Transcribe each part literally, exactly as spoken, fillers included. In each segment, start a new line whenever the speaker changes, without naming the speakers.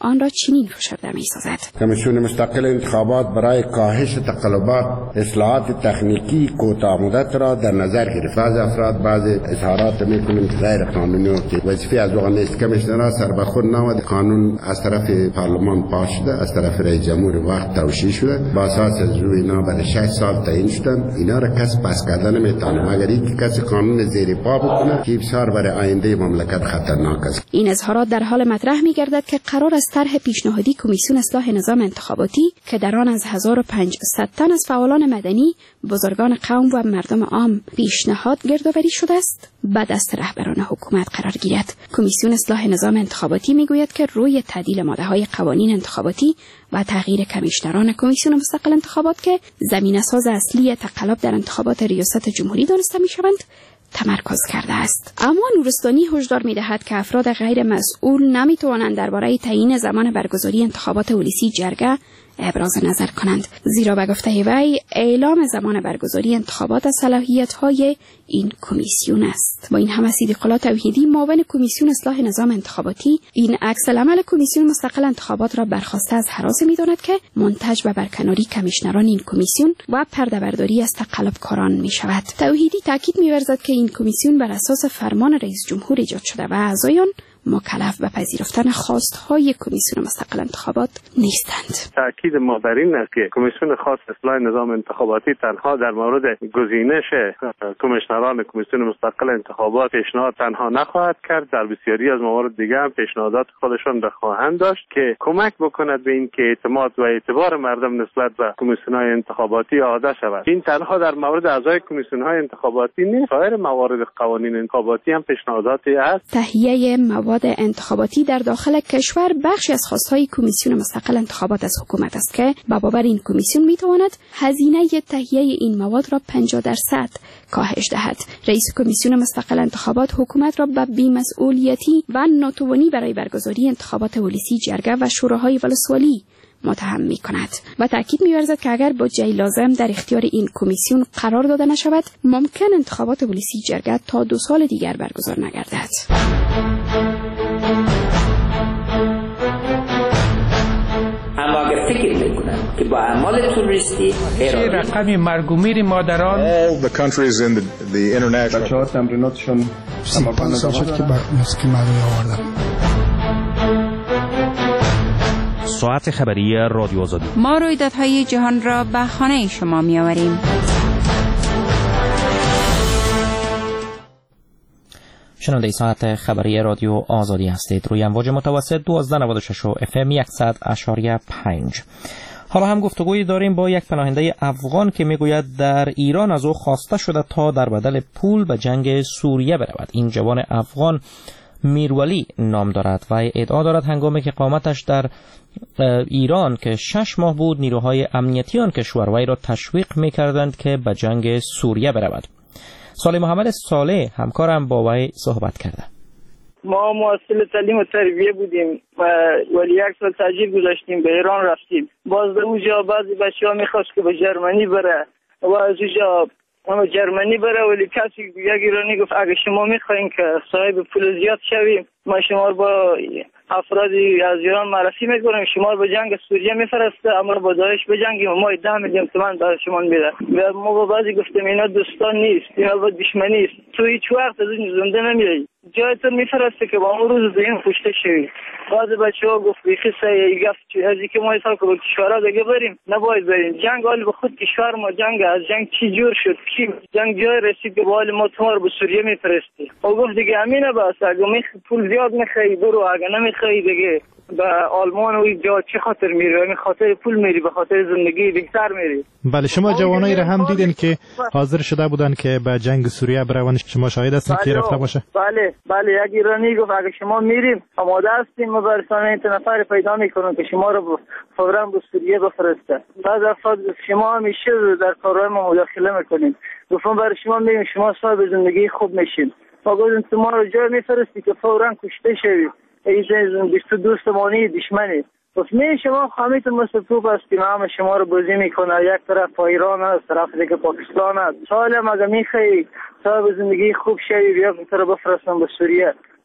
آن را چنین فشرده می‌سازد.
کمیسیون مستقل انتخابات برای کاهش تقلبات اصلاحات تکنیکی کوتاه مدت را در نظر گرفت. بعضی افراد بعضی اظهارات می‌کنند غیر قانونی و که وظیفه از آن نیست. کمیسیون سر به خود نامد. قانون از طرف پارلمان پاس شده، از طرف رئیس جمهور وقت توشیح شده، با اساس از روی اینا برای شش سال تعیین شدن. اینا را کس پس کردن نمیتونه مگر اینکه کسی قانون زیر پا بکنه که بسیار برای آینده مملکت خطرناک است.
این اظهارات در حال مطرح می‌گردد که قرار است طرح پیشنهادی کمیسیون اصلاح نظام انتخاباتی که در آن از هزار و پانصد تن از فعالان مدنی، بزرگان قوم و مردم عام پیشنهاد گردآوری شده است، به دست رهبران حکومت قرار گیرد. کمیسیون اصلاح نظام انتخاباتی میگوید که روی تعدیل ماده‌های قوانین انتخاباتی و تغییر کمیشنران کمیسیون مستقل انتخابات که زمینه‌ساز اصلی تقلب در انتخابات ریاست جمهوری دانسته می‌شوند تمرکز کرده است. اما نورستانی هشدار می‌دهد که افراد غیر مسئول نمی‌توانند درباره تعیین زمان برگزاری انتخابات اولیسی جرگه ابراز نظر کنند، زیرا به گفته وی اعلام زمان برگزاری انتخابات از صلاحیت‌های این کمیسیون است. با این همه صدیق الله توحیدی معاون کمیسیون اصلاح نظام انتخاباتی این عکس العمل کمیسیون مستقل انتخابات را برخواسته از هراس می‌داند که منتج به برکناری کمیشنران این کمیسیون و پرده‌برداری از تقلبکاران می‌شود. توحیدی تاکید می‌ورزد که این کمیسیون بر اساس فرمان رئیس جمهور ایجاد شده و اعضایان مکلف به پذیرفتن خواست‌های کمیسیون مستقل انتخابات نیستند.
تأکید ما بر این است که کمیسیون خاص اصلاح نظام انتخاباتی تنها در مورد گزینش کمیشنران کمیسیون مستقل انتخابات پیشنهاد تنها نخواهد کرد، در بسیاری از موارد دیگر هم پیشنهادات خودشان را خواهند داشت که کمک بکند به این که اعتماد و اعتبار مردم نسبت به کمیسیون‌های انتخاباتی عاده شود. این تنها در مورد اعضای کمیسیون‌های انتخاباتی نیست، سایر موارد قوانین انتخاباتی هم پیشنهاداتی است.
تهیه مواد انتخاباتی در داخل کشور بخشی از خواستهای کمیسیون مستقل انتخابات از حکومت است که به باور این کمیسیون میتواند هزینه تهیه این مواد را پنجاه درصد کاهش دهد. رئیس کمیسیون مستقل انتخابات حکومت را به بی‌مسئولیتی و ناتوانی برای برگزاری انتخابات اولیسی جرگه و شوراهای ولسوالی متهم می کند و تأکید می ورزد که اگر با جای لازم در اختیار این کمیسیون قرار داده نشود ممکن انتخابات اولیسی جرگه تا دو سال دیگر برگزار نگردد.
اما اگر فکر میکنن که با اعمال توریستی
رقم مرگ و میر مادران
all the countries in the, the international
بچه‌ها تمریناتشون
پنج سال شد که موسیقی مردمی آوردم.
ساعت خبری رادیو آزادی.
ما رویدادهای جهان را به خانه شما می آوریم.
شنونده ساعت خبری رادیو آزادی هستید. روی امواج متوسط دوازده نود و شش و اف ام صد اشاری پنج. حالا هم گفتگویی داریم با یک پناهنده افغان که میگوید در ایران از او خواسته شده تا در بدل پول به جنگ سوریه برود. این جوان افغان میرولی نام دارد و ادعا دارد هنگامی که اقامتش در ایران که شش ماه بود نیروهای امنیتی آن کشور وی را تشویق میکردند که به جنگ سوریه برود. صالح محمد صالح همکارم با وی صحبت کرده.
ما محصل تعلیم و تربیه بودیم و ولی یک سال تاجیل گذاشتیم، به ایران رفتیم. باز در اونجا بعضی بچه‌ها میخواست که به جرمنی بره و از اونجا اما جرمنی بره، ولی کسی یک ایرانی گفت اگه شما میخواین که صاحب پول زیاد شویم ما شما رو با افرادی از ایران معرفی میکنیم، شما رو به جنگ سوریه میفرسته، اما با داعش بجنگیم و ما ده میلیون تومان برای شما میده. و ما با بعضی گفتیم اینا دوستان نیست، اینا با دشمنی است، تو هیچ وقت از این زنده نمیایی، جایتون میفرسته که با اون روز زین کشته شوی. بعضی بچه‌ها گفت بیخی سایه گفت از اینکه ما حساب کنیم کشورها دیگه بریم نباید بریم جنگ، حال به خود کشور ما جنگ از جنگ چی جور شد، کی جنگ جای رسید که حال ما تو به سوریه میفرستی. او گفت دیگه امینه بس اگه می پول زیاد میخوای برو، اگه نمیخوای دیگه به آلمان و اینجا چه خاطر میری؟ به خاطر پول میری، به خاطر زندگی بهتر میری.
بله شما جوانایی را هم دیدین که حاضر شده بودن که به جنگ سوریه بروند، شما شاهد هستین که رفته باشه؟
بله بله یک ایرانی گفت اگه شما میریم آماده هستیم ما برسان این نفر پیدا میکنیم که شما رو فوراً به سوریه بفرسته. بعد افراد شما همیشه در کارهای ما مداخله میکنیم، گفتم برای شما میریم شما صاحب زندگی خوب میشین. ما گفتیم تو ما رو جای میفرستی که فوراً کشته شوی، ایزن بیست دوست مانی دشمنی. گفت نه شما خامیتون مثل توپ هستیم، همه شما رو بازی میکنه، یک طرف با ایران است طرف دیگه پاکستان است. سالم اگه میخوایی صاحب زندگی خوب شوی بیا تو رو بفرستم به سوریه.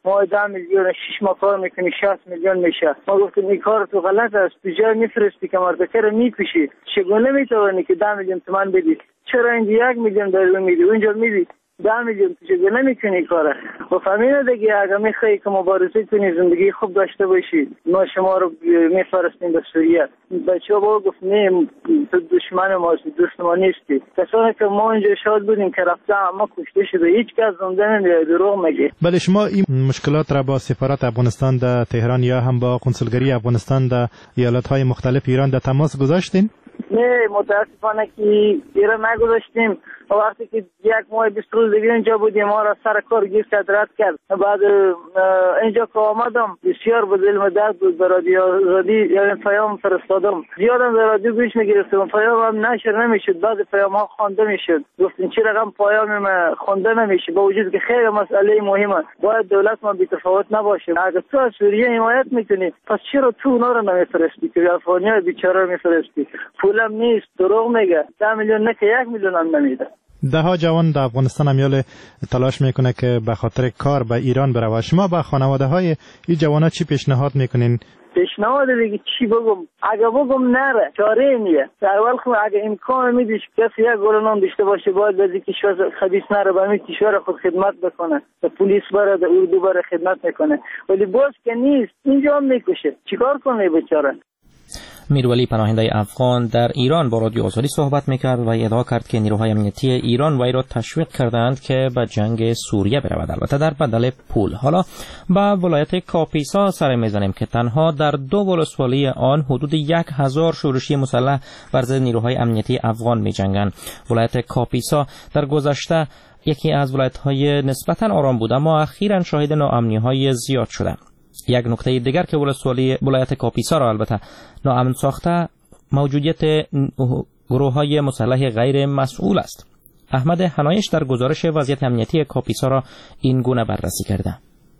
ما ده میلیون شش ماه کار میکنی شصت میلیون میشه. ما گفتیم این کار تو غلط است، تو جای میفرستی که مرتکر میکشی، چگونه میتوانی که ده میلیون تومان بدی؟ چرا اینجا یک میلیون داری میدی اونجا میدی ده میلیون؟ تو چگونه میکنی کاره؟ و فهمیده دیگه اگر میخوایی که مبارزه کنی زندگی خوب داشته باشی ما شما رو میفرستیم به سوریه. بچه ها با گفت نه تو دشمن ما دوست ما نیستی. کسانی که ما اینجا شاد بودیم که رفته اما کشته شده هیچ کس زنده نمیاد، دروغ میگه.
بله شما این مشکلات را با سفارت افغانستان در تهران یا هم با کنسولگری افغانستان در ایالت‌های مختلف ایران در تماس گذاشتین؟
نه متاسفانه که ایران نگذاشتیم. وقتی که یک ماه بیست روز دیگه اینجا بودیم ما را سر کار گیر کرد رد کرد. بعد اینجا که آمدم بسیار به دل درد بود، به رادیو رادی یعنی پیام فرستادم زیادم در رادیو گوش میگرفتم، پیام هم نشر نمیشد، بعض پیام ها خوانده میشد. گفتین چی رقم پیام ما خوانده نمیشه با وجود که خیلی مسئله مهمه، باید دولت ما بی‌تفاوت نباشه. اگر تو از سوریه حمایت میکنی پس چرا تو اونا رو نمیفرستی که افغانی‌ها بیچاره میفرستی؟ پولم نیست، دروغ میگه. ده میلیون نه که یک میلیون هم نمیده.
ده ها جوان در افغانستان امیال تلاش میکنه که به خاطر کار به ایران بره. شما به خانواده های این جوانا چی پیشنهاد میکنین؟
پیشنهاد دیگه چی بگم؟ اگه بگم نره چاره نیه. در اول خود اگه امکان میدیش کسی یک گلنام داشته باشه باید به کشور خبیث نره، به همین کشور خود خدمت بکنه، به پلیس بره، به اردو بره خدمت میکنه، ولی باز که نیست اینجا هم میکشه. چیکار کنه بیچاره؟
میرولی پناهنده افغان در ایران با رادیو آزادی صحبت میکرد و ادعا کرد که نیروهای امنیتی ایران وی را تشویق کردند که به جنگ سوریه برود، البته در بدل پول. حالا به ولایت کاپیسا سر میزنیم که تنها در دو ولسوالی آن حدود یک هزار شورشی مسلح بر ضد نیروهای امنیتی افغان میجنگند. ولایت کاپیسا در گذشته یکی از ولایت‌های نسبتاً آرام بود، اما اخیراً شاهد ناامنی‌های زیاد شده. یک نکته دیگر که ولسوالی ولایت کاپیسا را البته ناامن ساخته موجودیت گروه‌های مسلح غیر مسئول است. احمد حنایش در گزارش وضعیت امنیتی کاپیسا را این گونه بررسی کرده.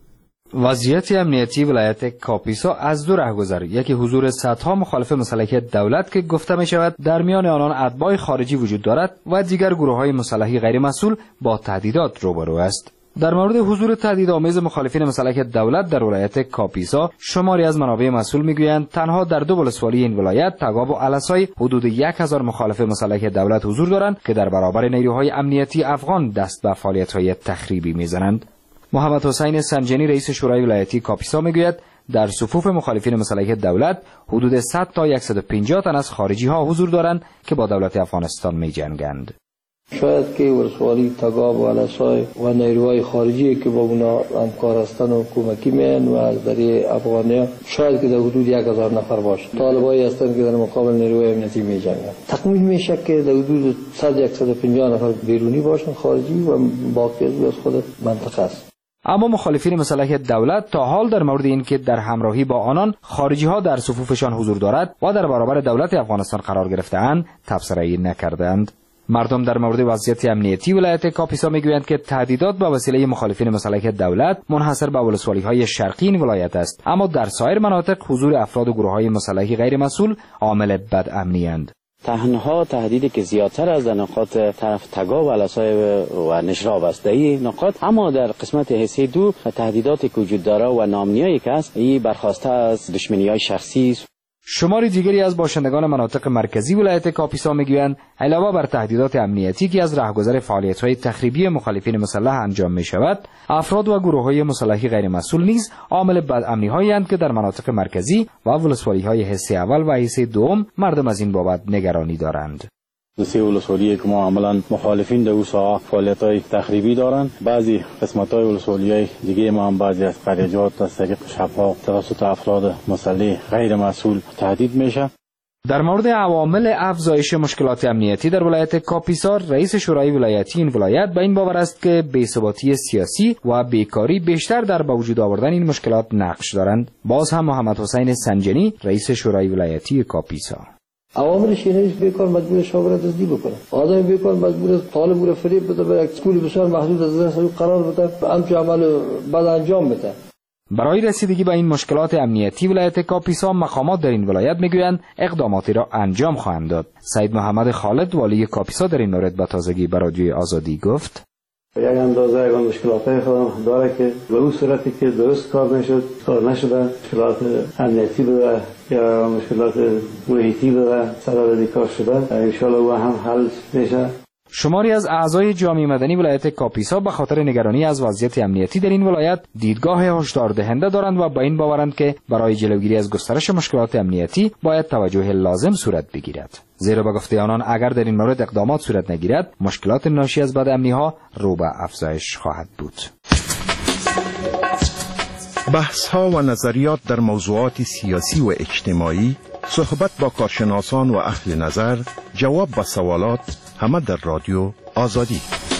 وضعیت امنیتی ولایت کاپیسا از دو رهگذر، یکی حضور صدها مخالف مسلح دولت که گفته می شود در میان آنان اتباع خارجی وجود دارد و دیگر گروه‌های مسلحی غیر مسئول با تهدیدات روبرو است. در مورد حضور تهدیدآمیز مخالفین مسلح دولت در ولایت کاپیسا شماری از منابع مسئول میگویند تنها در دو ولسوالی این ولایت تگاب و علسای حدود یک هزار مخالف مسلح دولت حضور دارند که در برابر نیروهای امنیتی افغان دست به فعالیت‌های تخریبی میزنند. محمد حسین سنجنی رئیس شورای ولایتی کاپیسا میگوید در صفوف مخالفین مسلح دولت حدود صد تا صد و پنجاه تن از خارجی ها حضور دارند که با دولت افغانستان میجنگند.
شاید که ولسوالی تگاب و علسای و نیروهای خارجی که با اونا همکار هستن و کمکی میان و از دری افغانیا شاید که در حدود یک هزار نفر باشه. طالبایی هستن که در مقابل نیروهای امنیتی میجنگند. تخمین میشه که در حدود صد تا صد و پنجاه نفر بیرونی باشن خارجی و باقی از خود منطقه است.
اما مخالفین مسلح دولت تا حال در مورد اینکه در همراهی با آنان خارجی ها در صفوفشان حضور دارد و در برابر دولت افغانستان قرار گرفته‌اند تبصره‌ای نکردند. مردم در مورد وضعیت امنیتی ولایت کاپیسا میگویند که تهدیدات به وسیله مخالفین مسلح دولت منحصر به ولسوالی‌های شرقی این ولایت است، اما در سایر مناطق حضور افراد و گروه‌های مسلحی غیر مسئول عامل بدامنی‌اند.
تنها تهدیدی که زیادتر از در نقاط طرف تگاب و علسای و نشراب است این نقاط، اما در قسمت حصه دو تهدیداتی که وجود داره و ناامنیایی که است این برخواسته از دشمنی‌های شخصی است.
شماری دیگری از باشندگان مناطق مرکزی ولایت کاپیسا میگویند علاوه بر تهدیدات امنیتی که از رهگذر فعالیت‌های تخریبی مخالفین مسلح انجام می‌شود، افراد و گروه‌های مسلحی غیر مسئول نیز عامل بدامنی‌هایی که در مناطق مرکزی و ولسوالی‌های حصه اول و حصه دوم مردم از این بابت نگرانی دارند.
سه ولسوالی که ما عملاً مخالفین در او ساحه فعالیت‌های تخریبی دارند، بعضی قسمت‌های ولسوالی‌های دیگه ما هم بعضی از قریجات از طریق شب‌ها توسط افراد مسلح غیر مسئول تهدید میشه.
در مورد عوامل افزایش مشکلات امنیتی در ولایت کاپیسا رئیس شورای ولایتی این ولایت به این باور است که بی‌ثباتی سیاسی و بیکاری بیشتر در به وجود آوردن این مشکلات نقش دارند. باز هم محمد حسین سنجنی رئیس شورای ولایتی کاپیسا:
عواملش اینه که بیکار مجبور شاگرد دزدی بکنه، آدم بیکار مجبور طالب رو فریب بده، به یک اسکول بسیار محدود از دست قرار بده، همچون عمل بد انجام بده.
برای رسیدگی به این مشکلات امنیتی ولایت کاپیسا مقامات در این ولایت میگویند اقداماتی را انجام خواهند داد. سید محمد خالد والی کاپیسا در این مورد با تازگی به رادیوی آزادی گفت:
یک اندازه یک مشکلات خودم داره که به اون صورتی که درست کار نشد کار نشده، مشکلات امنیتی بوده یا مشکلات محیطی بوده سبب دیکار شده، انشالله او هم حل میشه.
شماری از اعضای جامعه مدنی ولایت کاپیسا به خاطر نگرانی از وضعیت امنیتی در این ولایت دیدگاه هشدار دهنده دارند و با این باورند که برای جلوگیری از گسترش مشکلات امنیتی باید توجه لازم صورت بگیرد. زیرا به گفته آنان اگر در این مورد اقدامات صورت نگیرد مشکلات ناشی از بدامنی ها رو به افزایش خواهد بود.
بحث ها و نظریات در موضوعات سیاسی و اجتماعی، صحبت با کارشناسان و اهل نظر، جواب به سوالات، همه در رادیو آزادی.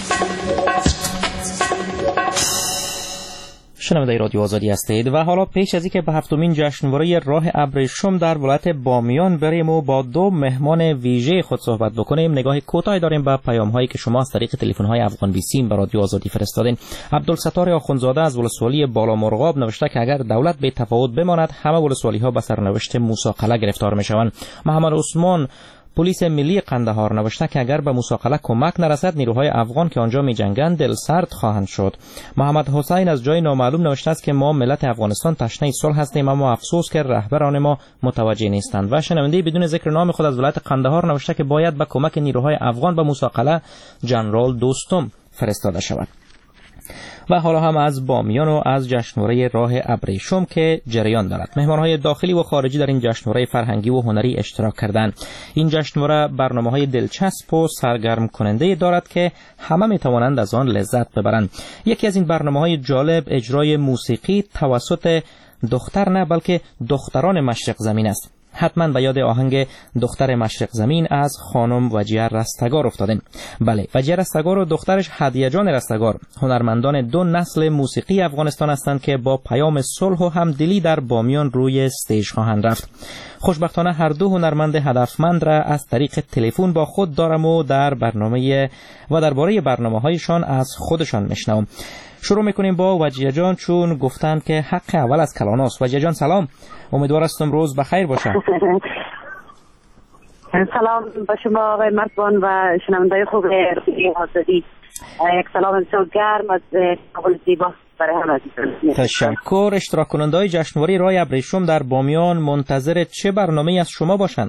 شنونده رادیو آزادی هستید و حالا پیش از اینکه به هفتمین جشنواره راه ابریشم در ولایت بامیان بریم و با دو مهمان ویژه خود صحبت بکنیم، نگاه کوتاهی داریم به پیام هایی که شما از طریق تلفن های افغان بیسیم به رادیو آزادی فرستادین. عبدالستار آخوندزاده از ولسوالی بالا مرغاب نوشته که اگر دولت به تفاوت بماند همه ولسوالی ها به سرنوشت موسی قلعه گرفتار میشوند. محمد عثمان پلیس ملی قندهار نوشته که اگر به موسی قلعه کمک نرسد نیروهای افغان که آنجا می جنگند دلسرد خواهند شد. محمد حسین از جای نامعلوم نوشته است که ما ملت افغانستان تشنه صلح هستیم اما افسوس که رهبران ما متوجه نیستند. و شنونده بدون ذکر نام خود از ولایت قندهار نوشته که باید به کمک نیروهای افغان به موسی قلعه جنرال دوستم فرستاده شود. و حالا هم از بامیان و از جشنواره راه ابریشم که جریان دارد. مهمانهای داخلی و خارجی در این جشنواره فرهنگی و هنری اشتراک کردند. این جشنواره برنامه‌های دلچسب و سرگرم کننده دارد که همه می‌توانند از آن لذت ببرند. یکی از این برنامه‌های جالب اجرای موسیقی توسط دختر نه بلکه دختران مشرق زمین است. حتما به یاد آهنگ دختر مشرق زمین از خانم وجیه رستگار افتادین. بله، وجیه رستگار و دخترش هدیه جان رستگار هنرمندان دو نسل موسیقی افغانستان هستند که با پیام صلح و همدلی در بامیان روی استیج خواهند رفت. خوشبختانه هر دو هنرمند هدفمند را از طریق تلفن با خود دارم و در برنامه و درباره برنامه‌هایشان از خودشان میشنوم. شروع میکنیم با وجیه جان چون گفتند که حق اول از کلاناست. وجیه جان سلام، امیدوار هستم روز بخیر باشه.
سلام به شما آقای مرزبان و شنوندای خوب رادیو آزادی. یک سلام بسیار گرم از کابل زیبا برای همه.
تشکر. اشتراک کننده‌های جشنواره راه ابریشم در بامیان منتظر چه برنامه‌ای از شما باشند؟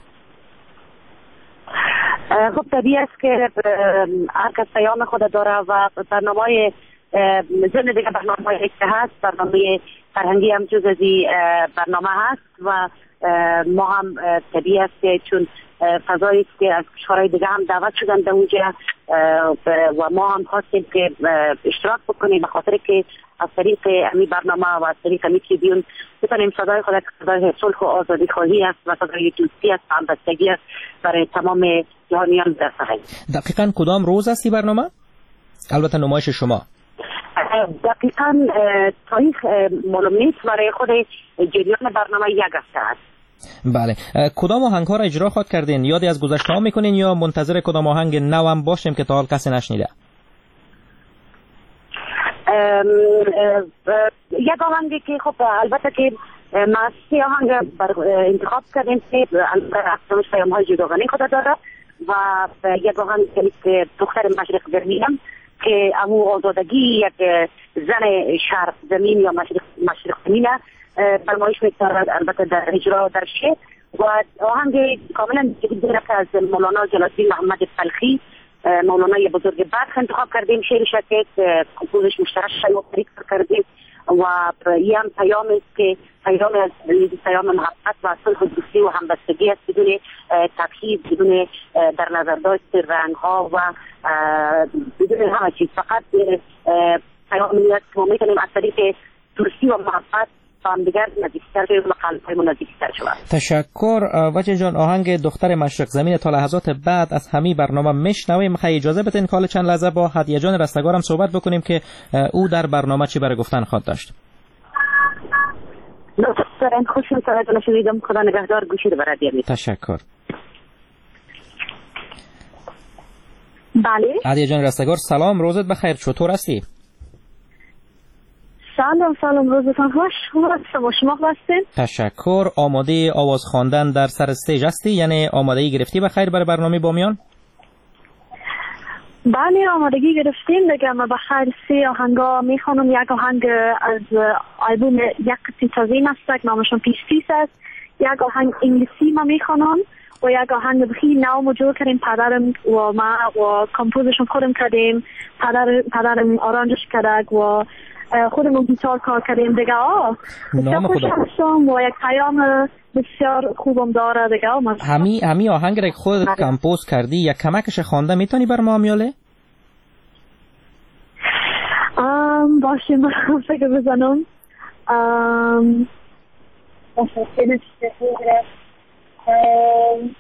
خب طبیعی است که هر کس پیام خود داره و برنامه‌های ضمن دیگه برنامه‌های که هست، برنامه فرهنگی هم جز از برنامه هست و ما هم طبیعی است که چون فضایی است که از کشورهای دیگه هم دعوت شدن در اونجا و ما هم خواستیم که اشتراک بکنیم به خاطر که از طریق امی برنامه و از طریق امی تریبیون بتونیم صدای خود صدای صلح و آزادی خواهی است و صدای دوستی است و همبستگی است برای تمام جهانیان برسانیم.
دقیقاً کدام روز است این برنامه؟ البته نمایش شما
دقیقاً تاریخ معلوم نیست، برای خود جریان برنامه یک هفته است.
بله، کدام آهنگ ها را اجرا خواهد کردین؟ یادی از گذشته ها میکنین یا منتظر کدام آهنگ نو هم باشیم که تا حال کسی نشنیده؟
یک آهنگی که خب البته که ما سه آهنگ انتخاب کردیم که البته پیام های جداگانه خود داره و یک آهنگ که دختر مشرق زمینم که امو آزادگی یک زن شرق زمین یا مشرق مشرق زمین برمایش می‌کند، البته در اجرا در شعر و آهنگ کاملا جدید که از مولانا جلال‌الدین محمد فلخی مولانای بزرگ برخ انتخاب کردیم. شعرش که کمپوزش مشترک شد کردیم و این هم پیام است که پیام از پیام محبت و صلح و دوستی و همبستگی است بدون تبعیض، بدون در نظر داشت رنگ ها و بدون همه چیز، فقط پیامی است که ما میتونیم از طریق دوستی و محبت هم دیگر نزدیکتر شویم و قلب‌هایمون نزدیکتر شود.
تشکر. وجه جان آهنگ دختر مشرق زمین تا لحظات بعد از همین برنامه میشنویم. میخوای اجازه بدین که چند لحظه با هدیه جان رستگار هم صحبت بکنیم که او در برنامه چی برای گفتن خواهد داشت.
لطفاً خوشم صداتون شنیدم. خدا نگهدار. گوشی رو برای دیدم.
تشکر.
بله.
هدیه جان رستگار سلام، روزت بخیر، چطور هستی؟
سلام سلام، روزتان خوش. شما شما هستین؟
تشکر. آماده آواز خواندن در سر استیج هستی؟ یعنی آمادگی گرفتی بخیر برای برنامه بامیان؟
بله آمادگی گرفتیم دیگه. ما بخیر سی آهنگا میخوانم. یک آهنگ از آلبوم یک قطعه تازه است نامشون پیش پیش است. یک آهنگ انگلیسی ما میخوانم و یک آهنگ بخی نو ما جور کردیم. پدرم و ما و کمپوزشون خودم کردیم. پدر پدرم آرانجش کرد و خودمون گیتار کار کردیم دیگه. آه
نام خدا
و یک پیام بسیار خوبم داره دیگه.
همی همی آهنگ را خودت کمپوز کردی یک کمکش خوانده میتونی بر ما میاله؟
ام باشه من فکر بزنم. ام باشه خیلی شکریه. ام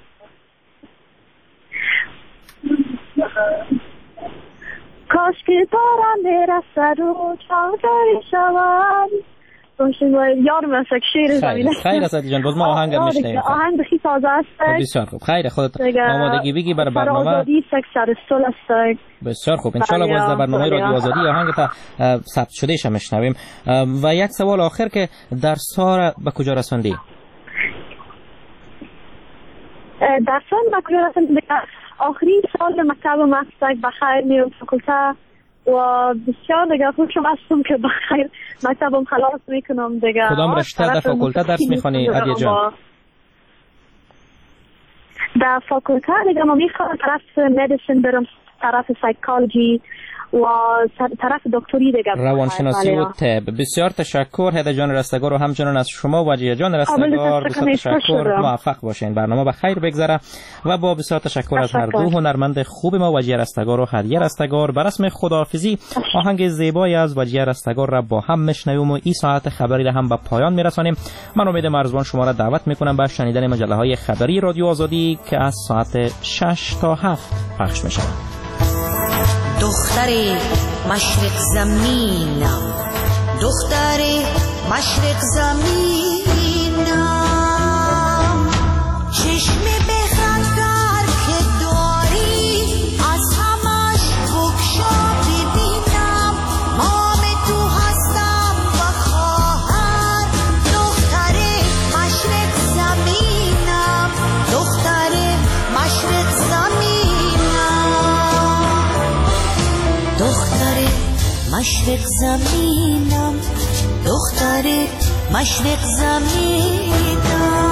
کاش که بارم برسد و چاوداری شود. یارم است شیر زمینه.
خیر است جان. باز ما آهنگ هم میشنیم.
آهنگ بخی تازه است.
بسیار خوب. خیر خودت آمادگی بگی برای برنامه.
آزادی سر سول است.
بسیار خوب. ان شاء الله باز در برنامه رادیو آزادی آهنگ تا ثبت شده ش میشنویم. و یک سوال آخر که درس ها به کجا رسوندی؟
درس ها به کجا رسوندی؟ آخرین سال مکتب مستک بخیر میرم فاکولته و بسیار دیگه خوشم هستم که بخیر مکتبم خلاص میکنم دیگه.
کدام رشته در فاکولته درس میخوانی عدیه جان؟
در فاکولته دیگه ما میخوام طرف مدیسین برم، طرف سایکولوژی و طرف دکتری دیگه
روانشناسی و طب. بسیار تشکر هدا جان رستگار و همچنان از شما وجیه جان رستگار. بسیار تشکر. موفق باشین. برنامه به خیر بگذره و با بسیار تشکر از هر دو هنرمند خوب ما وجیه رستگار و هدیه رستگار. به رسم خداحافظی آهنگ زیبایی از وجیه رستگار را با هم میشنویم و این ساعت خبری را هم به پایان میرسانیم. من امید مرزبان شما را دعوت میکنم به شنیدن مجله های خبری رادیو آزادی که از ساعت شش تا هفت پخش میشه.
دختر مشرق زمینم، دختر مشرق زمینم، چشم بخندر که داری از همش بکشا ببینم. مام تو هستم و خواهر، دختر مشرق زمینم، دختر مشرق زمینم، دختر مشرق زمینم، دختر مشرق زمینم.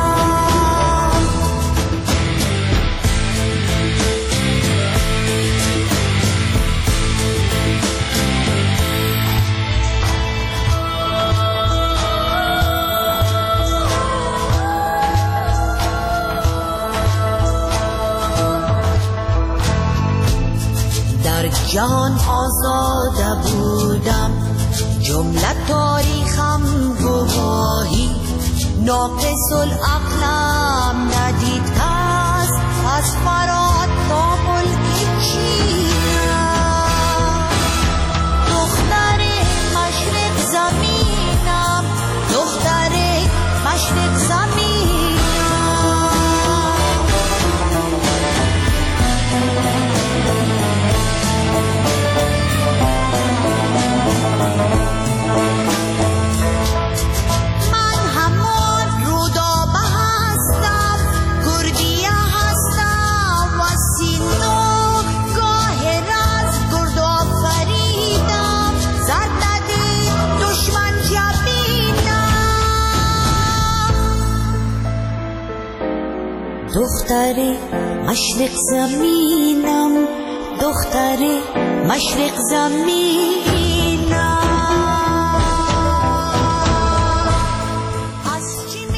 در جهان آزاده بودم، جمله تاریخم گواهی، ناقص العقلم ندید کس از فرات تا ملک چینم. دختر مشرق زمینم، دختر مشرق زمینم. دختر مشرق زمینم، دختر مشرق زمین.